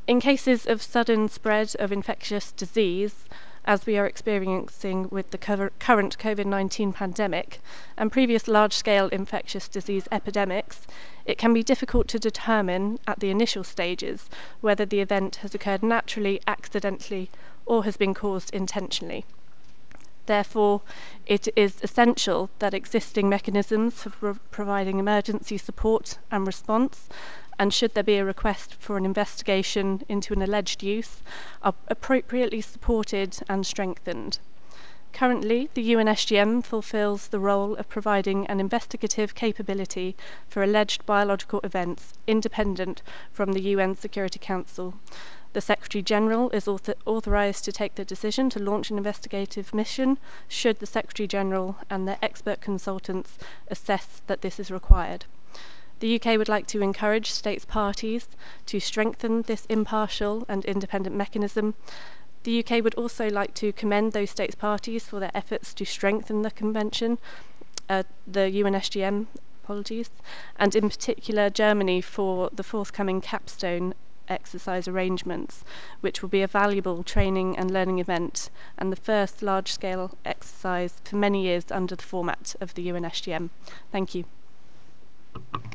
In cases of sudden spread of infectious disease, as we are experiencing with the current COVID-19 pandemic and previous large-scale infectious disease epidemics, it can be difficult to determine at the initial stages whether the event has occurred naturally, accidentally, or has been caused intentionally. Therefore, it is essential that existing mechanisms for providing emergency support and response, and should there be a request for an investigation into an alleged use, are appropriately supported and strengthened. Currently, the UNSGM fulfills the role of providing an investigative capability for alleged biological events independent from the UN Security Council. The Secretary-General is authorised to take the decision to launch an investigative mission should the Secretary-General and their expert consultants assess that this is required. The UK would like to encourage states parties to strengthen this impartial and independent mechanism. The UK would also like to commend those states parties for their efforts to strengthen the convention, the UNSGM, and in particular Germany for the forthcoming capstone exercise arrangements, which will be a valuable training and learning event and the first large-scale exercise for many years under the format of the UNSGM. Thank you.